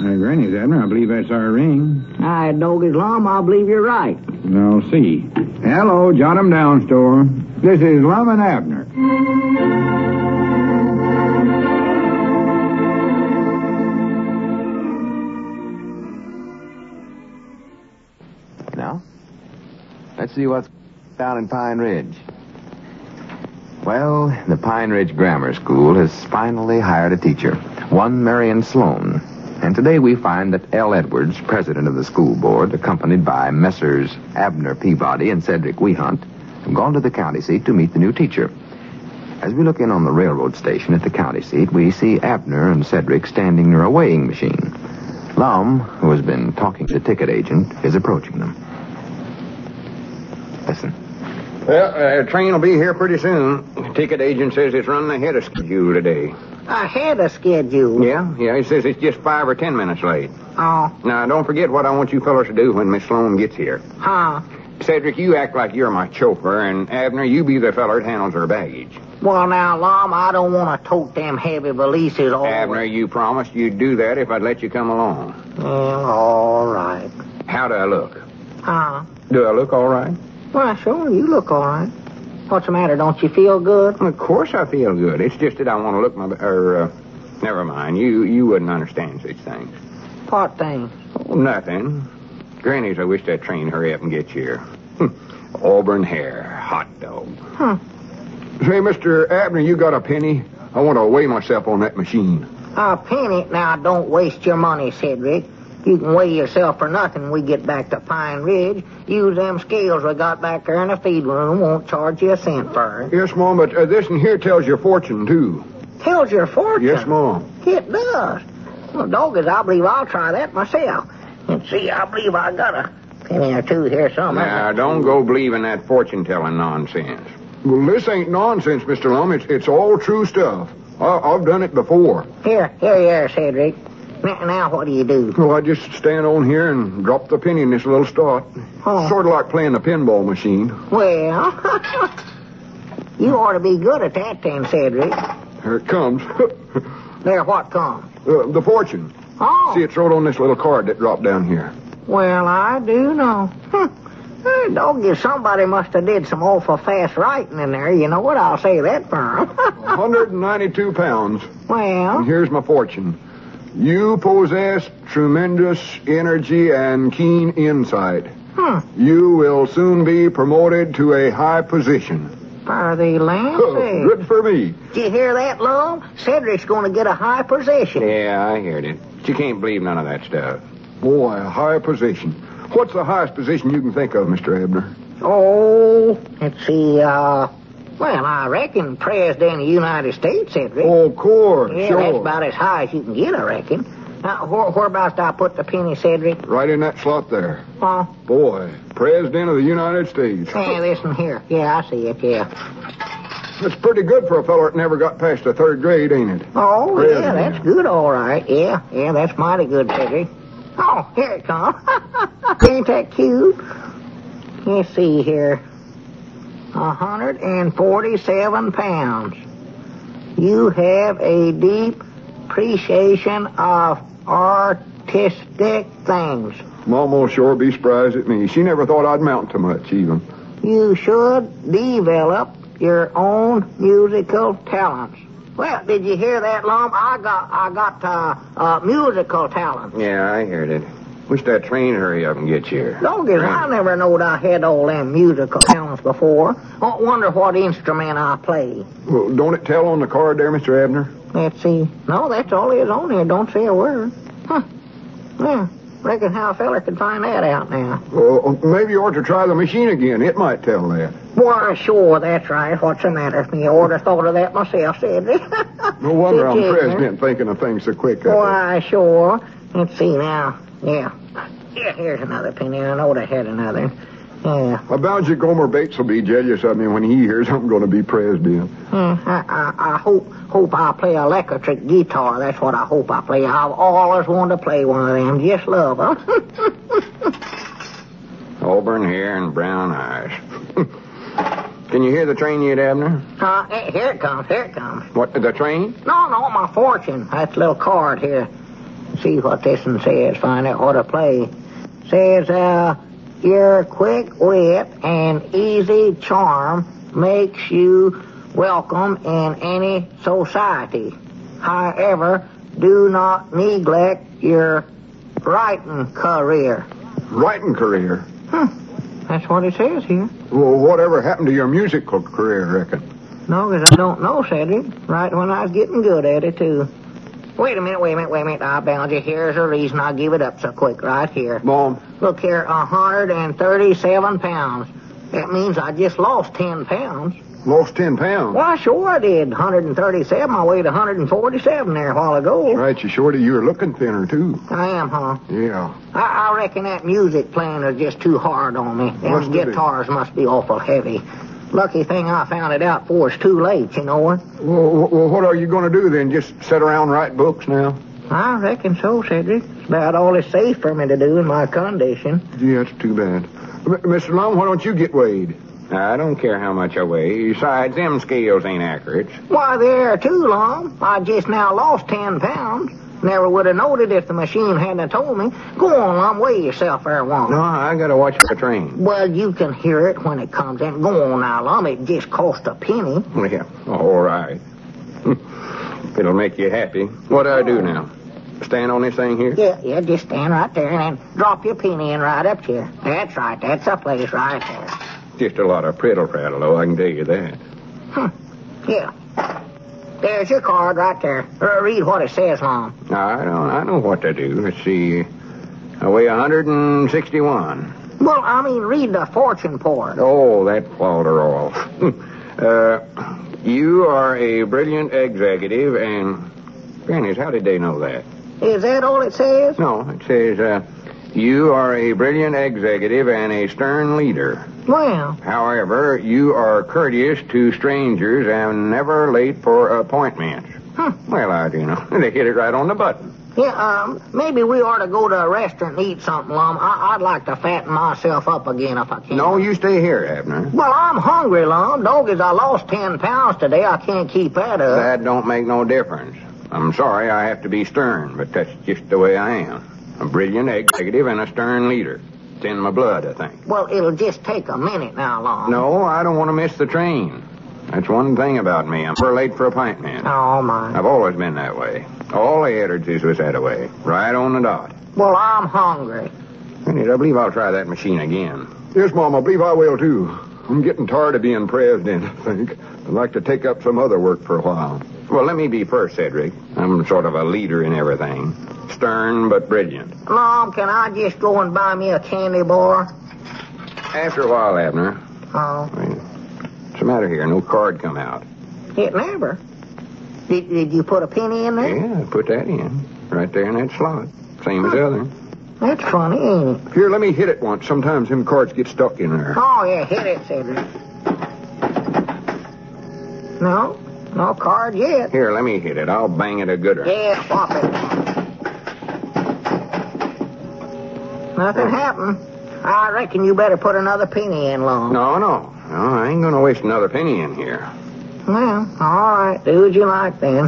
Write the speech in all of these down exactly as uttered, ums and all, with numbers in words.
Uh, Granny's, Abner. I believe that's our ring. I dog Lum, I believe you're right. I'll see. Hello, jot 'em down, store. This is Lum and Abner. Now, let's see what's down in Pine Ridge. Well, the Pine Ridge Grammar School has finally hired a teacher, one Marion Sloan. And today we find that L. Edwards, president of the school board, accompanied by Messrs. Abner Peabody and Cedric Wehunt, have gone to the county seat to meet the new teacher. As we look in on the railroad station at the county seat, we see Abner and Cedric standing near a weighing machine. Lum, who has been talking to the ticket agent, is approaching them. Listen. Well, uh, train will be here pretty soon. The ticket agent says it's running ahead of schedule today. Ahead of schedule? Yeah, yeah, he says it's just five or ten minutes late. Oh. Now, don't forget what I want you fellas to do when Miss Sloan gets here. Huh? Cedric, you act like you're my chauffeur, and Abner, you be the feller that handles her baggage. Well, now, Lum, I don't want to tote them heavy valises all Abner, you promised you'd do that if I'd let you come along. Well, all right. How do I look? Huh? Do I look all right? Well, sure, you look all right. What's the matter? Don't you feel good? Of course I feel good. It's just that I want to look my... Or, uh, never mind. You you wouldn't understand such things. What thing? Oh, nothing. Granny's, I wish that train hurry up and get here. Auburn hair, hot dog. Huh. Say, Mister Abner, you got a penny? I want to weigh myself on that machine. A penny? Now, don't waste your money, Cedric. You can weigh yourself for nothing when we get back to Pine Ridge. Use them scales we got back there in the feed room. Won't charge you a cent for it. Yes, Mom, but uh, this in here tells your fortune, too. Tells your fortune? Yes, Mom. It does. Well, doggos, I believe I'll try that myself. And see, I believe I got a penny or two here somewhere. Now, don't go believing that fortune-telling nonsense. Well, this ain't nonsense, Mister Lum. It's, it's all true stuff. I, I've done it before. Here, here you are, Cedric. Now, now what do you do? Well, I just stand on here and drop the penny in this little slot. Oh. Sort of like playing the pinball machine. Well, you ought to be good at that then, Cedric. Here it comes. There, what comes? Uh, the fortune. Oh. See, it's wrote on this little card that dropped down here. Well, I do know. Hey, doggy, somebody must have did some awful fast writing in there. You know what? I'll say that for 'em. one hundred ninety-two pounds. Well? And here's my fortune. You possess tremendous energy and keen insight. Hmm. You will soon be promoted to a high position. For the land Oh, sake. good for me. Did you hear that, Lum? Cedric's going to get a high position. Yeah, I heard it. But you can't believe none of that stuff. Boy, a high position. What's the highest position you can think of, Mister Abner? Oh, let's see, uh... Well, I reckon President of the United States, Cedric. Oh, of course, yeah, sure. that's about as high as you can get, I reckon. Now, where, whereabouts do I put the penny, Cedric? Right in that slot there. Oh. Boy, President of the United States. Yeah, this one here. Yeah, I see it, yeah. That's pretty good for a fellow that never got past the third grade, ain't it? Oh, President. yeah, that's good, all right. Yeah, yeah, that's mighty good, Cedric. Oh, here it comes. Ain't that cute? Let's see here. one hundred forty-seven pounds. You have a deep appreciation of artistic things. Mom will sure be surprised at me. She never thought I'd mount to much, even. You should develop your own musical talents. Well, did you hear that, Lum? I got, I got uh, uh, musical talent. Yeah, I heard it. Wish that train hurry up and get here. Doggos, I never knowed I had all them musical talents before. I wonder what instrument I play. Well, don't it tell on the card there, Mister Abner? Let's see. No, that's all it is on there. Don't say a word. Huh. Yeah. Reckon how a feller could find that out now. Well, maybe you ought to try the machine again. It might tell that. Why, sure, that's right. What's the matter with me? I ought to thought of that myself, Cedric. No wonder I'm Did you, president thinking of things so quick. uh, Why, sure. Let's see now. Yeah. Yeah, here's another penny. I know I had another. Yeah. I bound you Gomer Bates will be jealous of me when he hears I'm going to be president. Hmm, I, I, I hope hope I play electric guitar. That's what I hope I play. I've always wanted to play one of them. Just love them. Auburn hair and brown eyes. Can you hear the train yet, Abner? Uh, here it comes. Here it comes. What, the train? No, no, my fortune. That's a little card here. see what this one says, find out what to play. Says, uh, your quick wit and easy charm makes you welcome in any society. However, do not neglect your writing career. Writing career? Huh. That's what it says here. Well, whatever happened to your musical career, I reckon? No, because I don't know, Cedric. Right when I was getting good at it, too. Wait a minute, wait a minute, wait a minute. I bound you. Here's the reason I give it up so quick, right here. Mom. Look here, one hundred thirty-seven pounds. That means I just lost ten pounds. Lost ten pounds? Why, sure I did. one hundred thirty-seven. I weighed one hundred forty-seven there a while ago. Right, you shorty. You were looking thinner, too. I am, huh? Yeah. I, I reckon that music playing is just too hard on me. Must Them be. guitars must be awful heavy. Lucky thing I found it out before it's too late, you know what? Well, well, what are you going to do then? Just sit around and write books now? I reckon so, Cedric. It's about all it's safe for me to do in my condition. Yeah, that's too bad. M- Mister Lum, why don't you get weighed? I don't care how much I weigh. Besides, them scales ain't accurate. Why, they're too long. I just now lost ten pounds. Never would have noted if the machine hadn't told me. Go on, Lum, weigh yourself there once. No, I gotta watch the train. Well, you can hear it when it comes in. Go on now, Lum. It just cost a penny. Yeah, all right. It'll make you happy. What do I do now? Stand on this thing here? Yeah, yeah, just stand right there and then drop your penny in right up here. That's right. That's the place right there. Just a lot of prittle-prattle, though, I can tell you that. Huh. Yeah. There's your card right there. Uh, read what it says, Lum. I don't, I know what to do. Let's see. I weigh one hundred sixty-one. Well, I mean, read the fortune port. Oh, that falter off. uh, you are a brilliant executive and... Grannies, how did they know that? Is that all it says? No, it says, uh, you are a brilliant executive and a stern leader. Well, However, you are courteous to strangers and never late for appointments. huh. Well, I do know. They hit it right on the button. Yeah, um, maybe we ought to go to a restaurant and eat something, Lum. I- I'd like to fatten myself up again if I can. No, you stay here, Abner. Well, I'm hungry, Lum. Doggies, I lost ten pounds today. I can't keep that up. That don't make no difference. I'm sorry I have to be stern, but that's just the way I am. A brilliant executive and a stern leader. It's in my blood, I think. Well, it'll just take a minute now, Lum. No, I don't want to miss the train. That's one thing about me. I'm never late for appointment. Oh, my. I've always been that way. All the editors was that way. Right on the dot. Well, I'm hungry. Granny, I believe I'll try that machine again. Yes, Mom, I believe I will, too. I'm getting tired of being president, I think. I'd like to take up some other work for a while. Well, let me be first, Cedric. I'm sort of a leader in everything. Stern but brilliant. Lum, can I just go and buy me a candy bar? After a while, Abner. Oh, What's the matter here? No card come out. it never. Did, did you put a penny in there? Yeah, put that in. Right there in that slot. Same as the other. That's funny, ain't it? Here, let me hit it once. Sometimes them cards get stuck in there. Oh, yeah, hit it, Cedric. No, no card yet. Here, let me hit it. I'll bang it a gooder. Yeah, swap it. Nothing happened. I reckon you better put another penny in, Lum. No, no. No, I ain't gonna waste another penny in here. Well, all right. Do as you like, then.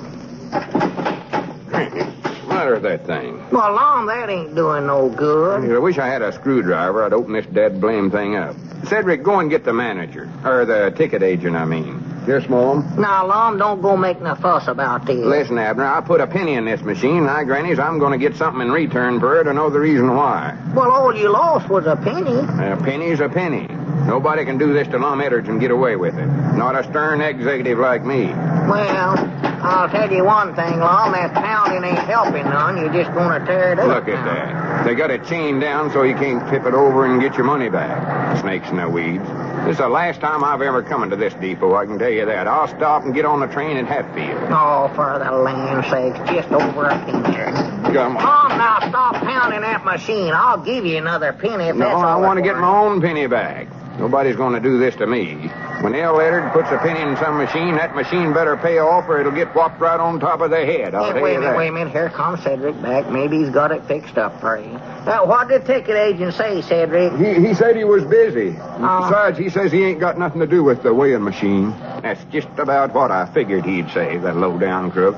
What's the matter with that thing? Well, Lum, that ain't doing no good. I wish I had a screwdriver. I'd open this dead blame thing up. Cedric, go and get the manager. Or the ticket agent, I mean. Yes, Mom? Now, Lum, don't go making a fuss about this. Listen, Abner, I put a penny in this machine. Now, Grannies, I'm going to get something in return for it to know the reason why. Well, all you lost was a penny. A penny's a penny. Nobody can do this to Lum Edwards and get away with it. Not a stern executive like me. Well, I'll tell you one thing, Lum. That pounding ain't helping none. You're just going to tear it up. Look at now. that. They got it chained down so you can't tip it over and get your money back. Snakes in the weeds. This is the last time I've ever come into this depot, I can tell you that. I'll stop and get on the train at Hatfield. Oh, for the land's sake, just over a penny. Come on. Lum, now stop pounding that machine. I'll give you another penny if No, that's I all want to it's get worth. my own penny back. Nobody's going to do this to me. When L. Leonard puts a penny in some machine, that machine better pay off or it'll get whopped right on top of their head. I'll Hey, tell wait you a minute, that. wait a minute. Here comes Cedric back. Maybe he's got it fixed up for you. Now, what did the ticket agent say, Cedric? He, he said he was busy. Oh. Besides, he says he ain't got nothing to do with the weighing machine. That's just about what I figured he'd say, that low-down crook.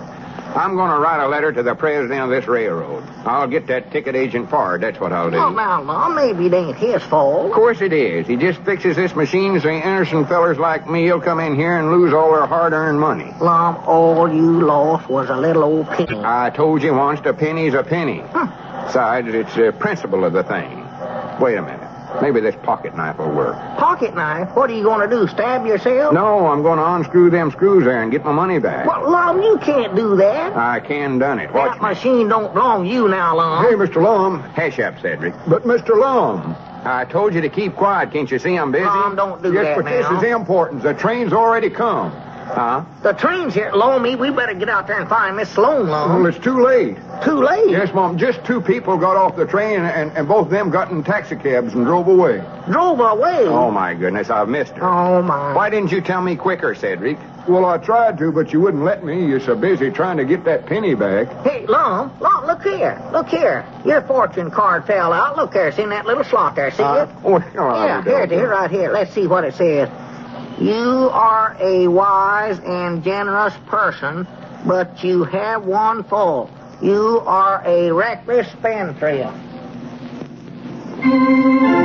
I'm going to write a letter to the president of this railroad. I'll get that ticket agent fired. That's what I'll do. Well, now, Lum, maybe it ain't his Of fault. course it is. He just fixes this machine so innocent fellers like me will come in here and lose all their hard-earned money. Lum, all you lost was a little old penny. I told you once, a penny's a penny. Besides, it's the principle of the thing. Wait a minute. Maybe this pocket knife will work. Pocket knife? What are you going to do, stab yourself? No, I'm going to unscrew them screws there and get my money back. Well, Lum, you can't do that. I can done it. Watch That me. machine don't belong to you now, Lum. Hey, Mister Lum. Hush up, Cedric. But, Mister Lum. I told you to keep quiet. Can't you see I'm busy? Lum, don't do Yes, that but now. this is important. The train's already come. Huh? The train's here, Loamy. We better get out there and find Miss Sloan, Well, Lum. it's too late. Too late. Yes, Mom. Just two people got off the train, and, and both of them got in taxicabs and drove away. Drove away. Oh, my goodness. I've missed her. Oh, my. Why didn't you tell me quicker, Cedric? Well, I tried to, but you wouldn't let me. You're so busy trying to get that penny back. Hey, Lum, Lum, look here. Look here. Your fortune card fell out. Look there. See in that little slot there. See Uh, it? oh, oh, Yeah, I here, don't dear, know. right here. Let's see what it says. You are a wise and generous person, but you have one fault. You are a reckless spendthrift.